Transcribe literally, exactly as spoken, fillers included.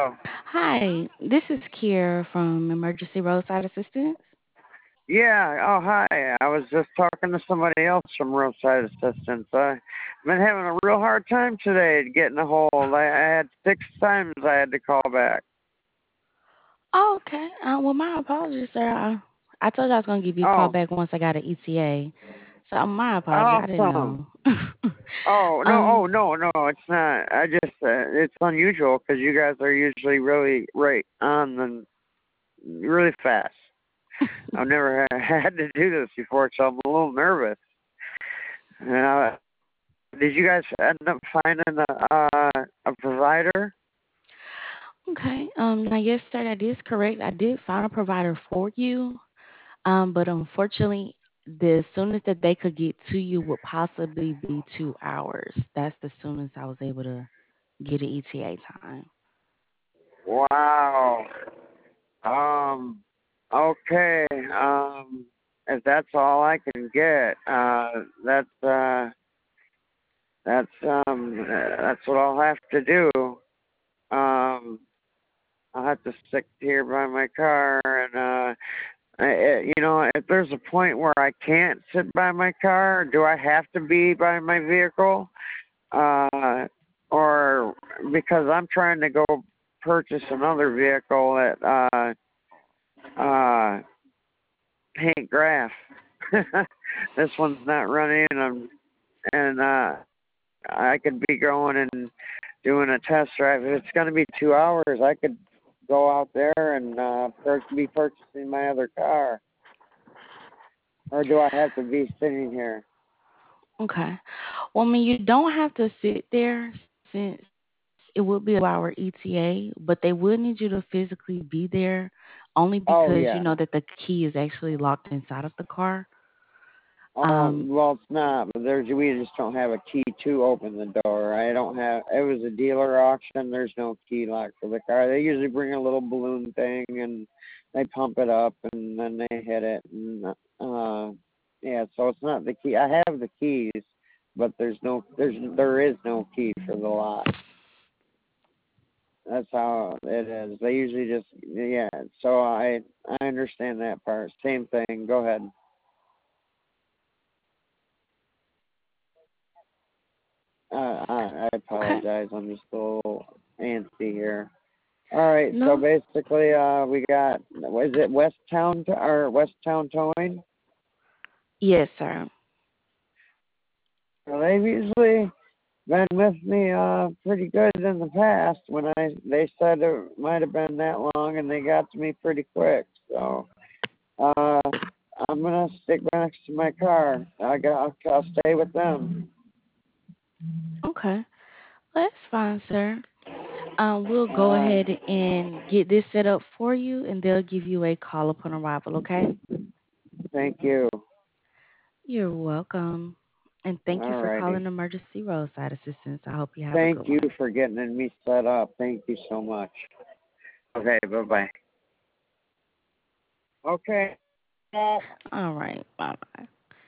Hi, this is Kiera from Emergency Roadside Assistance. Yeah. Oh, hi. I was just talking to somebody else from Roadside Assistance. I've been having a real hard time today getting a hold. I, I had six times I had to call back. Oh, okay. Uh, well, my apologies, sir. I, I told you I was going to give you a call Oh, back once I got an E T A. So my apologies. I didn't awesome. know. Oh no. um, Oh no. No, it's not. I just uh, it's unusual because you guys are usually really right on and really fast. I've never had to do this before, so I'm a little nervous. Uh, did you guys end up finding a uh, a provider? okay. Um, now, yes, sir, that is correct. I did find a provider for you. Um, but unfortunately, the soonest that they could get to you would possibly be two hours. That's the soonest I was able to get an E T A time. Wow. Um, okay. Um, if that's all I can get, uh, that's uh, that's um, uh, that's what I'll have to do. Um, I'll have to stick here by my car, and uh, I, I- you know, if there's a point where I can't sit by my car, do I have to be by my vehicle? Uh, or because I'm trying to go purchase another vehicle at uh, uh, paint grass. This one's not running, and, and uh, I could be going and doing a test drive. If it's going to be two hours, I could go out there and uh, pur- be purchasing my other car. Or do I have to be sitting here? Okay. Well, I mean, you don't have to sit there since it would be a two-hour E T A, but they would need you to physically be there only Oh, because you yeah. know that the key is actually locked inside of the car. Oh, Um, well, it's not, but there's we just don't have a key to open the door. I don't have. It was a dealer auction. There's no key lock for the car. They usually bring a little balloon thing and they pump it up and then they hit it. And uh, yeah, so it's not the key. I have the keys, but there's no there's there is no key for the lock. That's how it is. They usually just yeah. So I I understand that part. Same thing. Go ahead. Uh, I, I okay. apologize. I'm just a little antsy here. All right. So No. basically, uh, we got was it West Town to, or West Town Towing? Yes, sir. Well, they've usually been with me uh pretty good in the past. When I they said it might have been that long, and they got to me pretty quick. So uh, I'm gonna stick next to my car. I got I'll, I'll stay with them. Okay. Well, that's fine, sir. Um, we'll go Uh, ahead and get this set up for you, and they'll give you a call upon arrival, okay? thank you. You're welcome. And thank you All for righty. calling Emergency Roadside Assistance. I hope you have a Thank good you one. for getting me set up. Thank you so much. Okay, bye bye. Okay. All right. Bye bye.